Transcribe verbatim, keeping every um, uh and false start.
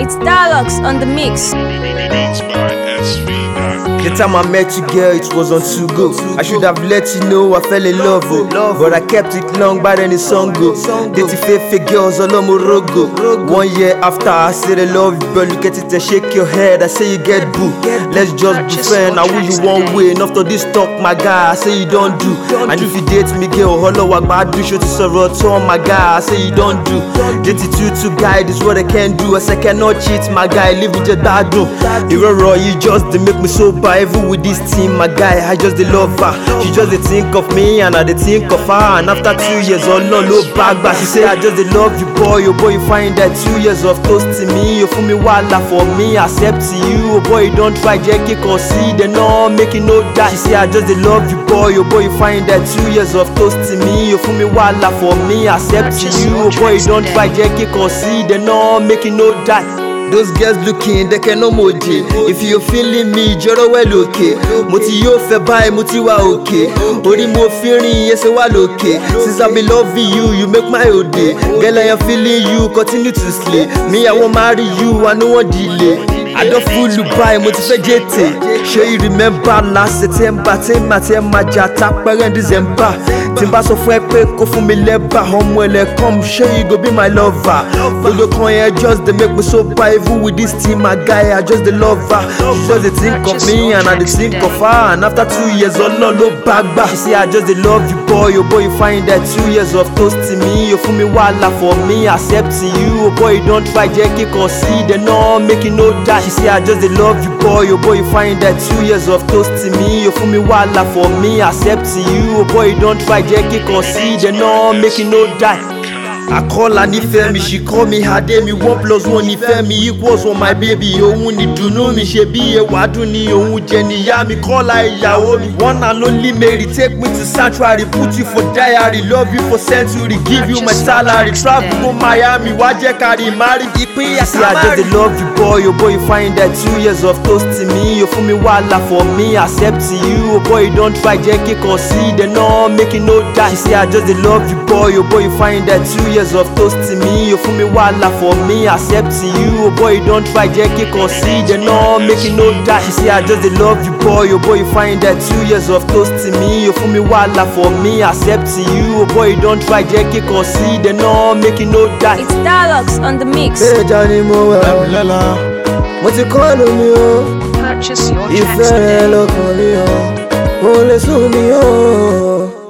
It's Dialogues on the mix. The time I met you, girl, it was on to go. I should have let you know I fell in love, oh. But I kept it long, by then the song go. Dating fake girls all on Morogo. One year after I said I love you, but look at it and shake your head. I say you get boo. Let's just be friends. I will you one way. Enough to this talk, my guy. I say you don't do. And if you date me, girl, hello, I bad do show to sorrow to my guy. I say you don't do. Dating two to guide is what I can do. I say cannot cheat, my guy. Live with your dad, do. You raw, you just they make me so bad. Even with this team, my guy, I just they love her. She just they think of me and I they think of her. And after two years, all no no back back. She say I just they love you, boy. Oh boy, you find that two years of toasting me. You fool me walla for me, accept you. Oh boy, you don't try, Jackie, consider no making no that. She say I just they love you, boy. Oh boy, you find that two years of toasting me. You fool me walla for me, accept you. Oh boy, you don't try, Jackie, consider no making no that. Those girls looking, they can no more. If you're feeling me, you're well okay. Moti yo fe buy, moti wa okay. Ori mo feeling, yes, well okay. Since I've been loving you, you make my whole day. Girl, I am feeling you, continue to slay. Me, I won't marry you, I no one delay. I don't fool you by, moti fe jete. Sure you remember last September, ten ma ten ma jata, parent December. Timba so fwe pe ko fun mi leba, homo ele come, sure you go be my lover. Follow con just they make me so bad. Even with this team, my guy, I just the love her. She just they think of me and I they think of her. And after two years, oh no, no back back. She say I just the love you, boy. Oh boy, you find that two years of toasting me. You fool me walla for me, accepting you. Oh boy, you don't try, Jackie, consider no making no that. She say I just the love you, boy. Oh boy, you find that two years of toasting me. You fool me walla for me, accepting you. Oh boy, you don't try, Jackie, consider no making no that. I call her nífẹ̀ẹ́ mi, she call me her day me. One plus one nífẹ̀ẹ́ mi equals one my baby. Òun ni dùnnú mi, ṣe bí ẹwàdùn ni òun jẹ níyà mi. Call her ìyàwó mi. One and only Mary, take me to sanctuary, put you for diary, love you for century, give you my salary, travel to Miami, wá jẹ́ ká rí marry. Ìpínyà sí I just dey love you, boy. Oh boy, you find that two years of toasting me. You fool me walla for me, accepting you. Oh boy, you don't try, Jackie, consider no making no that. She say I just dey love you, boy. Oh boy, you find that two years of toasting me. You fool me walla for me, accepting you. Oh boy, you don't try, Jackie, consider no making no that. She say I just they love you, boy. Oh boy, you find that two years of toasting me. You fool me walla for me, accepting you. Oh boy, you don't try, Jackie, consider no making no that. It's Dialogues on the mix. Hey, Johnny Moore, what you call me? Purchase your tracks If I today. look on you, oh, let's me, oh.